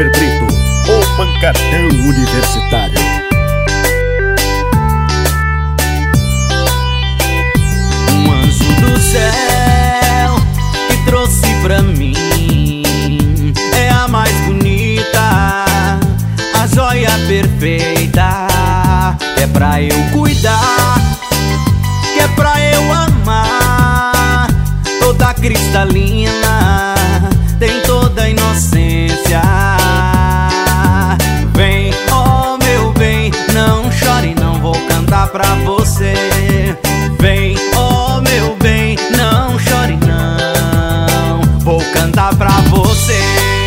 Oliver Brito, o pancadão universitário. Um anjo do céu que trouxe pra mim é a mais bonita, a joia perfeita, que é pra eu cuidar, que é pra eu amar, toda cristalina, tem toda a inocência. Vem, oh meu bem, não chore, não vou cantar pra você. Vem, oh meu bem, não chore não, vou cantar pra você.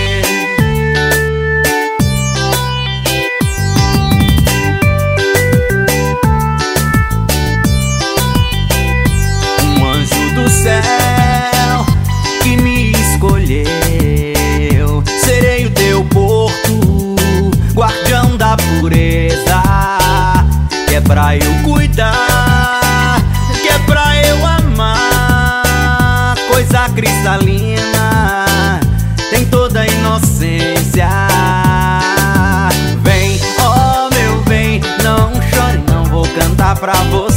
Um anjo do céu que me escolheu, serei o teu porto, guardião da pureza, que é pra eu cuidar, que é pra eu amar, coisa cristalina, tem toda a inocência. Vem, oh meu bem, não chore, não vou cantar pra você.